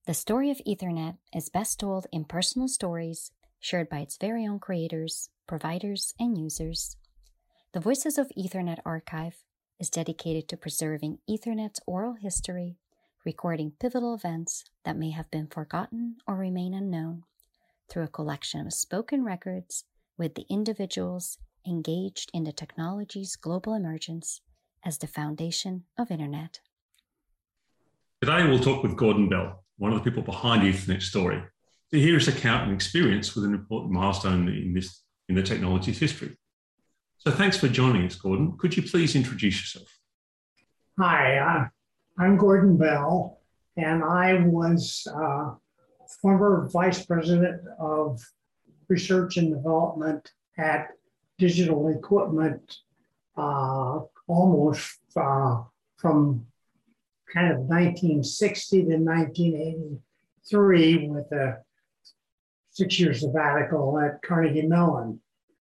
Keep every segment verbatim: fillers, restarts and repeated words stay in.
The story of Ethernet is best told in personal stories shared by its very own creators, providers, and users. The Voices of Ethernet archive is dedicated to preserving Ethernet's oral history, recording pivotal events that may have been forgotten or remain unknown, through a collection of spoken records with the individuals engaged in the technology's global emergence as the foundation of Internet. Today we'll talk with Gordon Bell, one of the people behind the Ethernet story, to hear his account and experience with an important milestone in, this, in the technology's history. So thanks for joining us, Gordon. Could you please introduce yourself? Hi, uh, I'm Gordon Bell, and I was uh, former Vice President of Research and Development at Digital Equipment uh, almost uh, from kind of nineteen sixty to nineteen eighty-three with a six-year sabbatical at Carnegie Mellon.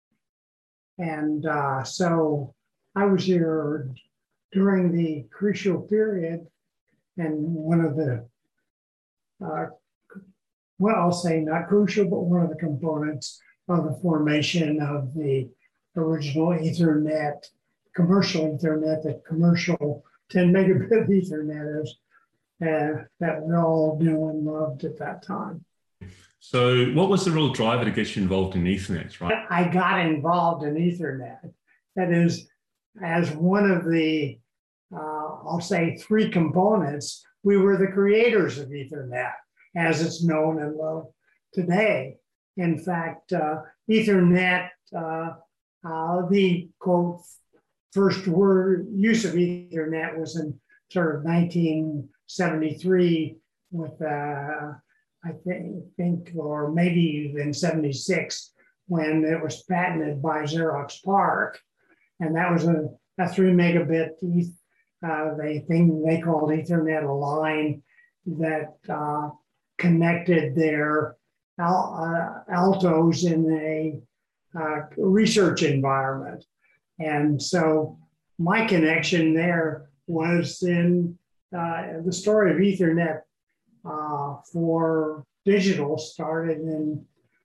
And uh, so I was here during the crucial period, and one of the, uh, well, I'll say not crucial, but one of the components of the formation of the original Ethernet, commercial Ethernet, the commercial ten megabit Ethernet is, uh, that we all knew and loved at that time. So what was the real driver to get you involved in Ethernet, right? I got involved in Ethernet. That is, as one of the, uh, I'll say three components, we were the creators of Ethernet, as it's known and loved today. In fact, uh, Ethernet, uh, uh, the quote, first word use of Ethernet was in sort of nineteen seventy-three with, uh, I think, think, or maybe even seventy-six, when it was patented by Xerox PARC. And that was a, a three megabit uh, they thing they called Ethernet, a line that uh, connected their al uh, altos in a uh, research environment. And so my connection there was in uh, the story of Ethernet uh, for digital started in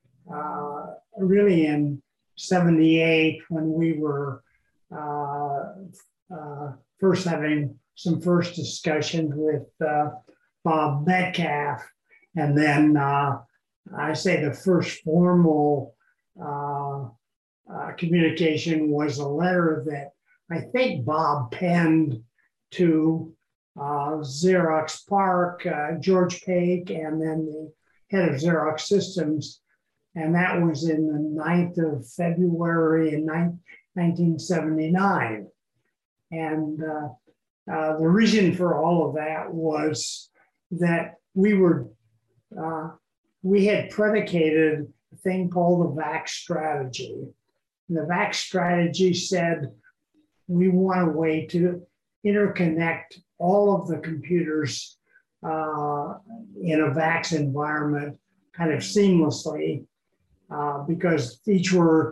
uh, really in seventy-eight when we were uh, uh, first having some first discussions with uh, Bob Metcalfe. And then uh, I say the first formal uh, Uh, communication was a letter that I think Bob penned to uh, Xerox PARC, uh, George Paik, and then the head of Xerox Systems. And that was in the ninth of February in nineteen seventy-nine. And uh, uh, the reason for all of that was that we were, uh, we had predicated a thing called the V A C strategy. The V A C strategy said we want a way to interconnect all of the computers uh, in a V A C environment kind of seamlessly uh, because each were,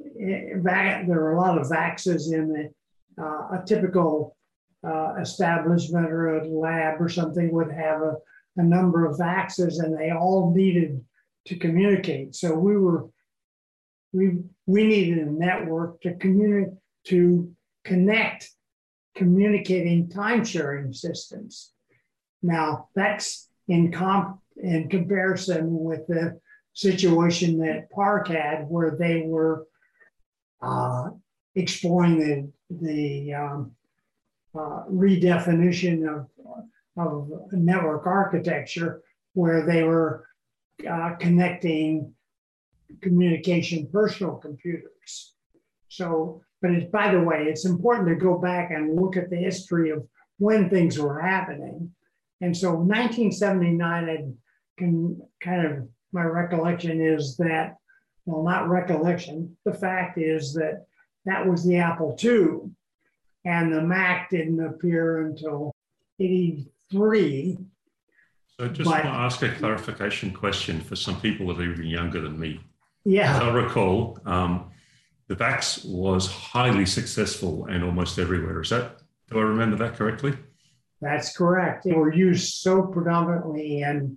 there are a lot of V A Cs in the, uh, a typical uh, establishment or a lab or something would have a, a number of V A Cs and they all needed to communicate. So we were We, we needed a network to communicate, to connect communicating time-sharing systems. Now, that's in, comp, in comparison with the situation that PARC had, where they were uh, exploring the, the um, uh, redefinition of, of network architecture, where they were uh, connecting communication personal computers. So, but it's, by the way, it's important to go back and look at the history of when things were happening. And so nineteen seventy-nine, I can kind of, my recollection is that, well, not recollection, the fact is that that was the Apple two, and the Mac didn't appear until eighty-three. So just but, want to ask a clarification question for some people that are even younger than me. Yeah. As I recall, um, the V A C was highly successful and almost everywhere. Is that, do I remember that correctly? That's correct. They were used so predominantly in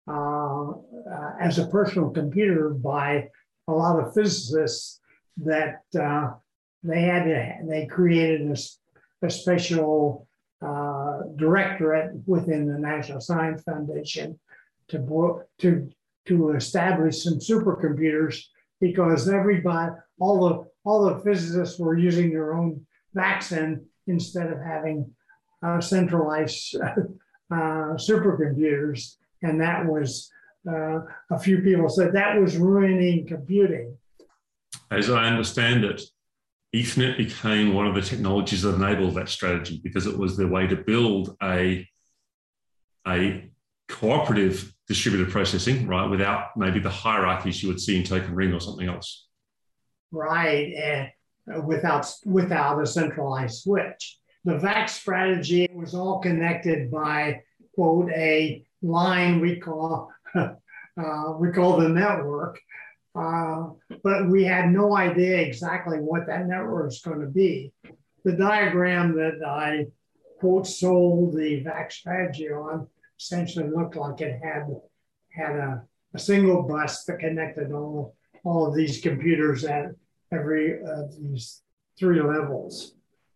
uh, uh, as a personal computer by a lot of physicists that uh, they had to, they created a, a special uh, directorate within the National Science Foundation to, to, to establish some supercomputers, because everybody, all the, all the physicists were using their own vaccine instead of having uh, centralized uh, supercomputers. And that was, uh, a few people said that was ruining computing. As I understand it, Ethernet became one of the technologies that enabled that strategy, because it was the way to build a, a cooperative distributed processing, right, without maybe the hierarchies you would see in Token Ring or something else. Right, and without, without a centralized switch. The V A C strategy was all connected by, quote, a line we call, uh, we call the network. Uh, but we had no idea exactly what that network was going to be. The diagram that I, quote, sold the V A C strategy on essentially looked like it had, had a, a single bus that connected all, all of these computers at every of uh, these three levels.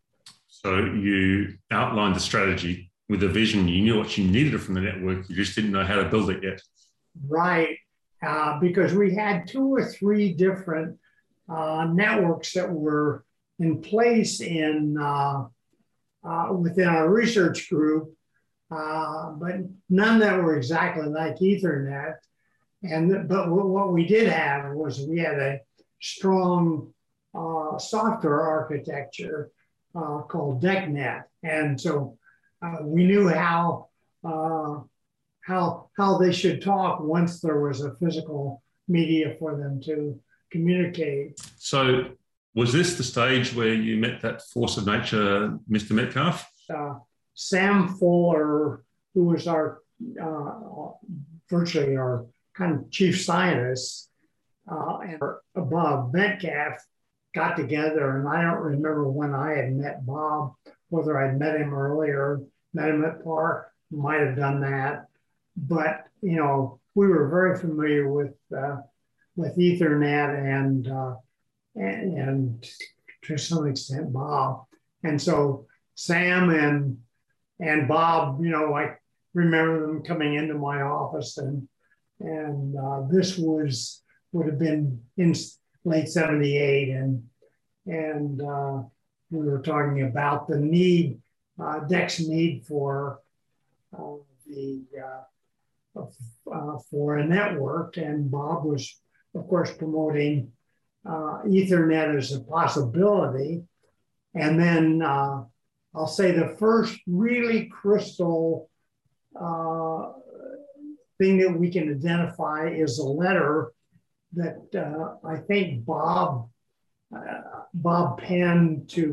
So you outlined the strategy with a vision. You knew what you needed from the network. You just didn't know how to build it yet. Right. Uh, because we had two or three different uh, networks that were in place in uh, uh, within our research group, uh, but none that were exactly like Ethernet. And but what we did have was we had a strong uh, software architecture uh, called DECnet, and so uh, we knew how. Uh, How, how they should talk once there was a physical media for them to communicate. So was this the stage where you met that force of nature, Mister Metcalf? Uh, Sam Fuller, who was our uh, virtually our kind of chief scientist, uh, and Bob Metcalf got together, and I don't remember when I had met Bob, whether I'd met him earlier, met him at Park, might have done that. But, you know, we were very familiar with uh, with Ethernet and, uh, and and to some extent Bob. And so Sam and and Bob, you know, I remember them coming into my office, and and uh, this was would have been in late seventy-eight, and and uh, we were talking about the need, uh, D E C's need for uh, the uh, Uh, for a network, and Bob was, of course, promoting uh, Ethernet as a possibility. And then uh, I'll say the first really crystal uh, thing that we can identify is a letter that uh, I think Bob uh, Bob penned to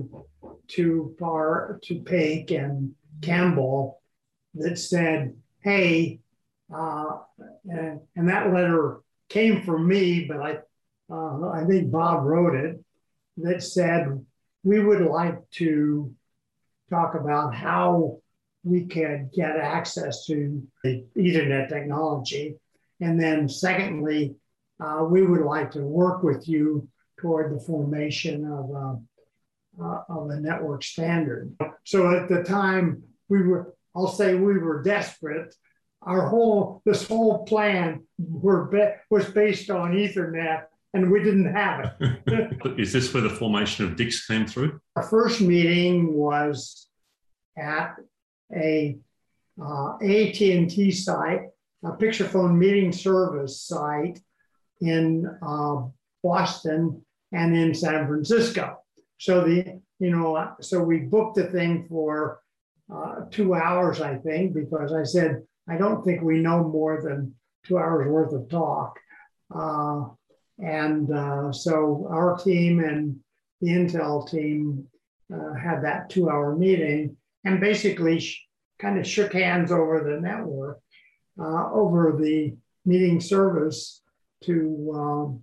to Par to Paik and Campbell that said, "Hey." Uh, and, and that letter came from me, but I, uh, I think Bob wrote it, that said, we would like to talk about how we could get access to the Ethernet technology. And then secondly, uh, we would like to work with you toward the formation of a, uh, of a network standard. So at the time, we were, I'll say we were desperate. Our whole, this whole plan were be, was based on Ethernet, and we didn't have it. Is this where the formation of D I C S came through? Our first meeting was at a uh, A T and T site, a picture phone meeting service site in uh, Boston and in San Francisco. So the, you know, so we booked the thing for uh, two hours, I think, because I said, I don't think we know more than two hours worth of talk. Uh, and uh, so our team and the Intel team uh, had that two hour meeting and basically sh- kind of shook hands over the network, uh, over the meeting service to um,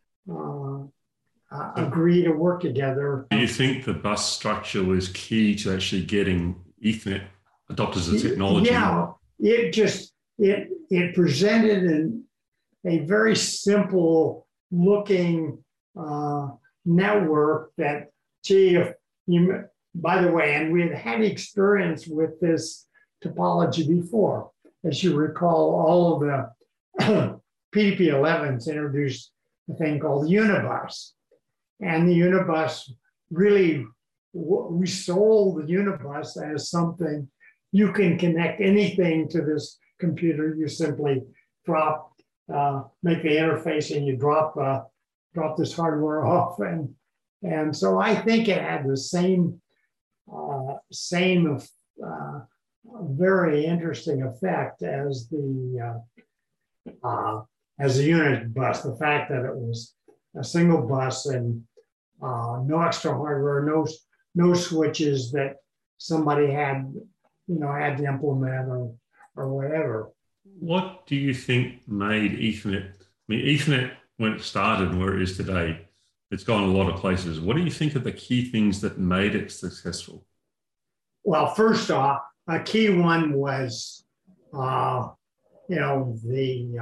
uh, uh, agree to work together. Do you think the bus structure was key to actually getting Ethernet adopted as a technology? Yeah. It just, it it presented in a very simple looking uh, network that, gee, if you, by the way, and we had had experience with this topology before. As you recall, all of the P D P elevens introduced a thing called Unibus. And the Unibus really, we sold the Unibus as something you can connect anything to this computer. You simply drop, uh, make the interface, and you drop uh, drop this hardware off. And and so I think it had the same uh, same uh, very interesting effect as the uh, uh, as the Unibus. The fact that it was a single bus and uh, no extra hardware, no no switches that somebody had, you know, had to implement or or whatever. What do you think made Ethernet? I mean, Ethernet, when it started and where it is today, it's gone a lot of places. What do you think are the key things that made it successful? Well, first off, a key one was, uh, you know, the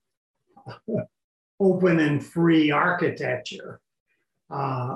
uh, open and free architecture. Uh,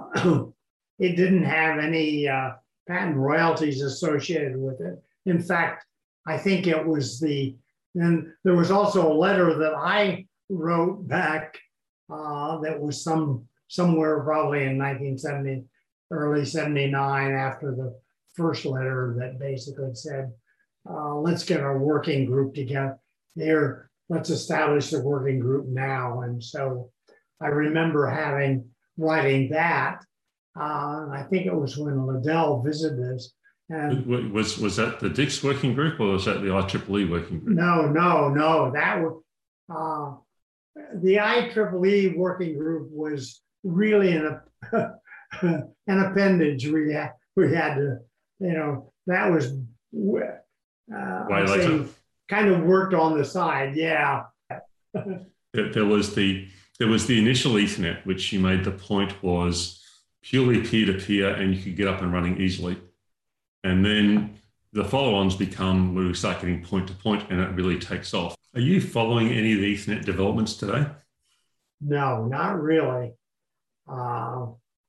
it didn't have any uh, patent royalties associated with it. In fact, I think it was the, and there was also a letter that I wrote back uh, that was some somewhere probably in nineteen seventy, early seventy-nine, after the first letter that basically said, uh, let's get our working group together here. Let's establish the working group now. And so I remember having, writing that. Uh, I think it was when Liddell visited us. And was, was that the D I C S working group, or was that the I triple E working group? No, no, no. That was, uh, the I triple E working group was really an, an appendage we had, we had to, you know, that was uh, I'd say kind of worked on the side, yeah. there, there was the there was the initial Ethernet, which you made the point was purely peer-to-peer, and you could get up and running easily. And then the follow-ons become where we start getting point-to-point, and it really takes off. Are you following any of the Ethernet developments today? No, not really. Uh,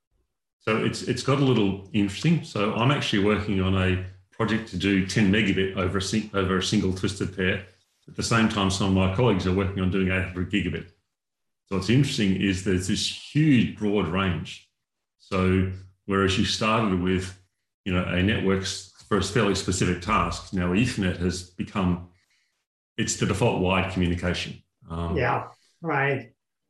So it's it's got a little interesting. So I'm actually working on a project to do ten megabit over a, over a single twisted pair. At the same time, some of my colleagues are working on doing eight hundred gigabit. So what's interesting is there's this huge broad range. So whereas you started with, you know, a network for a fairly specific task, now Ethernet has become, it's the default wide communication. Um, yeah, right.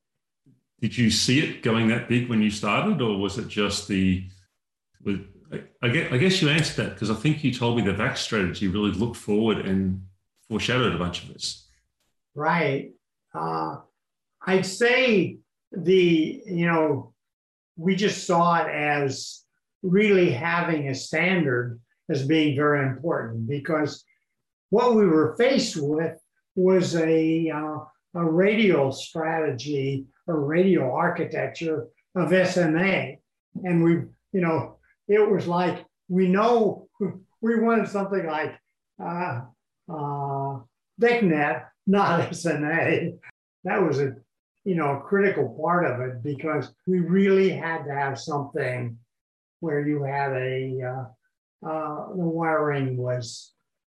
Did you see it going that big when you started, or was it just the, with, I guess, I guess you answered that because I think you told me the V A C strategy really looked forward and foreshadowed a bunch of this. Right. Uh, I'd say the, you know, we just saw it as really having a standard as being very important, because what we were faced with was a, uh, a radial strategy or radio architecture of S M A. And we, you know, it was like, we know we wanted something like uh, uh, VicNet, not S M A. That was a, you know, critical part of it, because we really had to have something where you had a, uh, uh, the wiring was,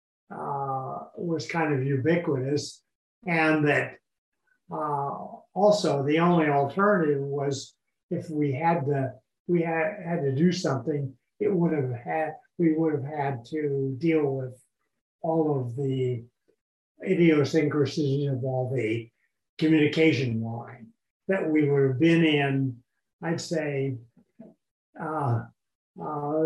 uh, was kind of ubiquitous, and that uh, also the only alternative was if we had to, we had, had to do something, it would have had, we would have had to deal with all of the idiosyncrasies of all the communication line that we would have been in, I'd say, uh, uh,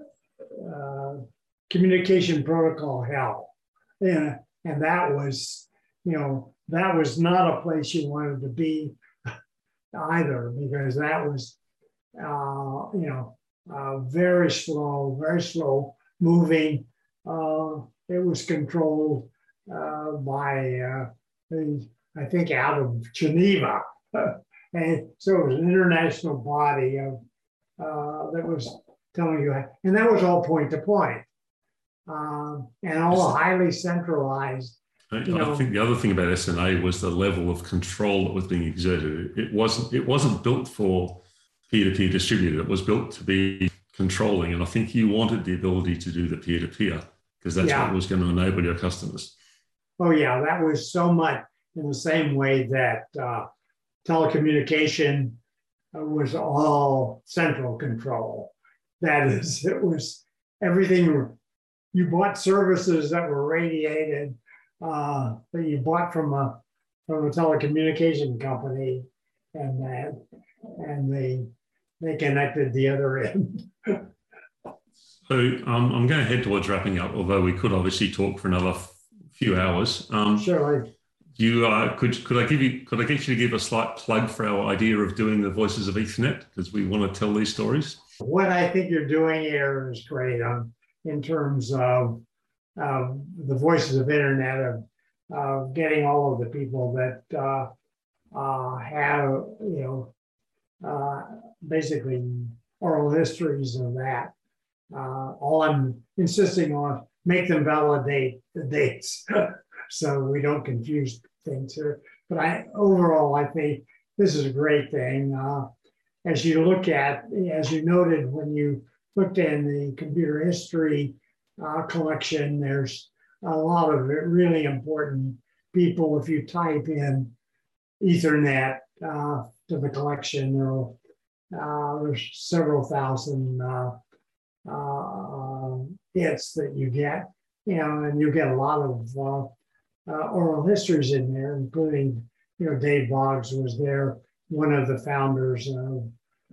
uh, communication protocol hell. Yeah, and that was, you know, that was not a place you wanted to be either, because that was, uh, you know, uh, very slow, very slow moving. Uh, it was controlled uh, by, uh, the, I think, out of Geneva. And so it was an international body of, uh, that was telling you, and that was all point to point, um, and all highly centralized. I, you know, I think the other thing about S N A was the level of control that was being exerted. It wasn't it wasn't built for peer-to-peer distributed. It was built to be controlling, and I think you wanted the ability to do the peer-to-peer because that's yeah. what was going to enable your customers. Oh yeah, that was so much in the same way that uh, telecommunication was all central control. That is, it was everything. You bought services that were radiated uh, that you bought from a from a telecommunication company, and that and they they connected the other end. So um, I'm going to head towards wrapping up, although we could obviously talk for another f- few hours. Um, Sure. You uh, could could I give you could I get you to give a slight plug for our idea of doing the Voices of Ethernet, because we want to tell these stories? What I think you're doing here is great um, in terms of uh, the Voices of Internet, of uh, getting all of the people that uh, uh, have, you know, uh, basically oral histories of that. Uh, all I'm insisting on, make them validate the dates so we don't confuse things here. But I overall, I think this is a great thing. Uh, as you look at, as you noted when you looked in the computer history uh, collection, there's a lot of really important people. If you type in Ethernet uh, to the collection, there'll, uh, there's several thousand uh, uh, hits that you get, you know, and you get a lot of uh, uh, oral histories in there, including, you know, Dave Boggs was there, one of the founders of,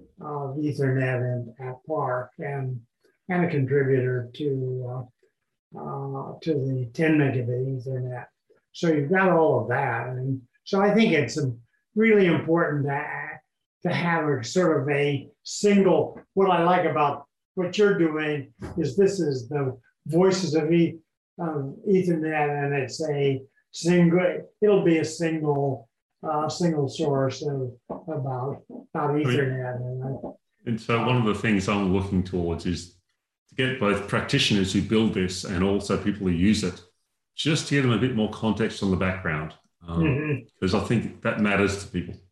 of Ethernet and at Park, and and a contributor to uh, uh, to the ten megabit Ethernet. So you've got all of that, and so I think it's really important to to have a sort of a single. What I like about what you're doing is this is the Voices of e, um, Ethernet, and it's a single. It'll be a single uh, single source of about about Ethernet. And, I, and so one of the things I'm looking towards is to get both practitioners who build this and also people who use it, just to give them a bit more context on the background, um, mm-hmm. because I think that matters to people.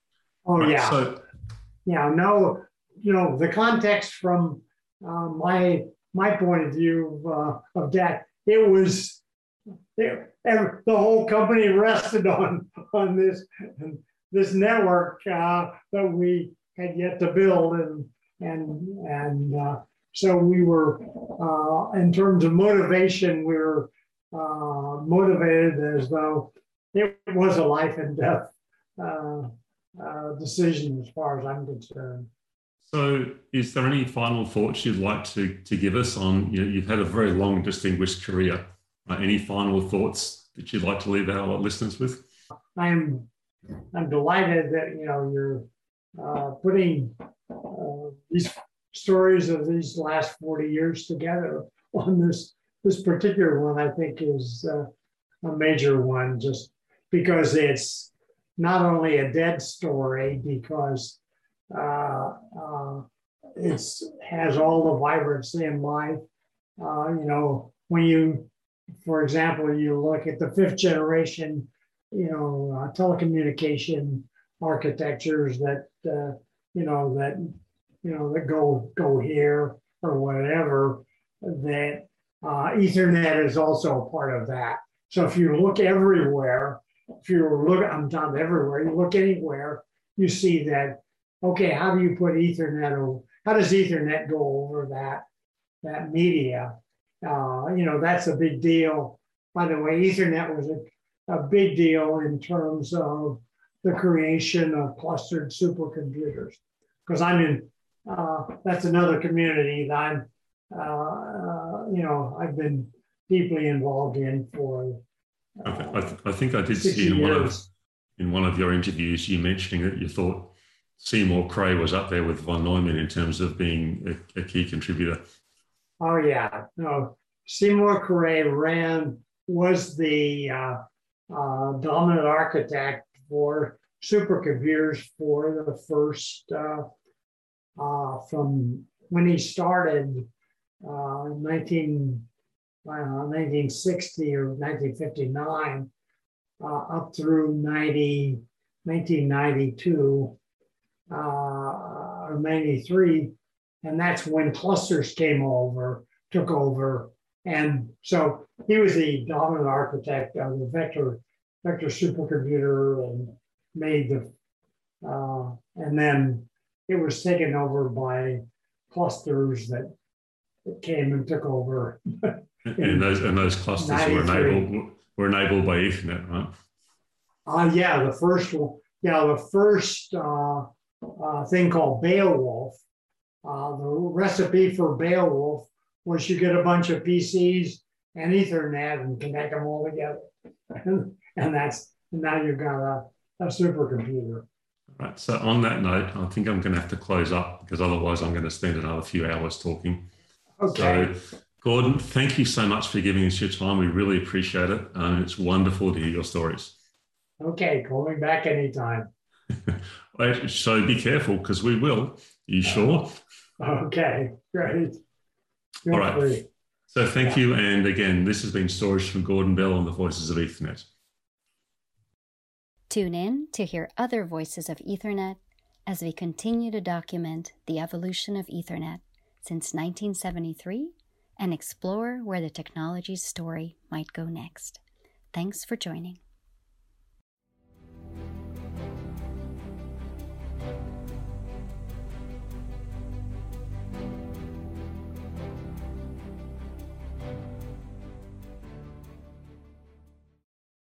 Oh right, yeah, so yeah. No, you know the context from uh, my my point of view uh, of that. It was it, the whole company rested on on this this network uh, that we had yet to build, and and and uh, so we were uh, in terms of motivation, we were uh, motivated as though it was a life and death uh, uh, decision as far as I'm concerned. So is there any final thoughts you'd like to, to give us on, you know, you've had a very long, distinguished career. Uh, any final thoughts that you'd like to leave our listeners with? I'm I'm delighted that, you know, you're uh, putting uh, these stories of these last forty years together on this, this particular one. I think is uh, a major one, just because it's not only a dead story, because Uh, uh, it's has all the vibrancy in life. Uh, you know, when you, for example, you look at the fifth generation, you know, uh, telecommunication architectures that, uh, you know, that, you know, that go go here or whatever, that uh, Ethernet is also a part of that. So if you look everywhere, if you look, I'm not everywhere, you look anywhere, you see that. Okay, how do you put Ethernet over? How does Ethernet go over that that media? Uh, you know, that's a big deal. By the way, Ethernet was a, a big deal in terms of the creation of clustered supercomputers. Because I'm in, uh, that's another community that I'm, uh, uh, you know, I've been deeply involved in for. Uh, okay. I, th- I think I did see in one of in one of your interviews you mentioning that you thought Seymour Cray was up there with von Neumann in terms of being a, a key contributor. Oh yeah, no. Seymour Cray ran was the uh, uh, dominant architect for supercomputers for the first uh, uh, from when he started uh, in nineteen uh, nineteen sixty or nineteen fifty-nine uh, up through ninety, nineteen ninety-two uh, or ninety-three. And that's when clusters came over, took over. And so he was the dominant architect of the vector, vector supercomputer and made the, uh, and then it was taken over by clusters that, that came and took over. And those and those clusters were enabled were enabled by Ethernet, right? Uh, yeah, the first one, yeah, the first uh, uh, thing called Beowulf. Uh, the recipe for Beowulf was you get a bunch of P Cs and Ethernet and connect them all together, and, and that's now you've got a, a supercomputer. Right. So on that note, I think I'm going to have to close up because otherwise I'm going to spend another few hours talking. Okay. So, Gordon, thank you so much for giving us your time. We really appreciate it. Um, it's wonderful to hear your stories. Okay, call me back anytime. So be careful because we will. You sure? Okay, great. All right. So thank you. And again, this has been Stories from Gordon Bell on the Voices of Ethernet. Tune in to hear other voices of Ethernet as we continue to document the evolution of Ethernet since nineteen seventy-three and explore where the technology's story might go next. Thanks for joining.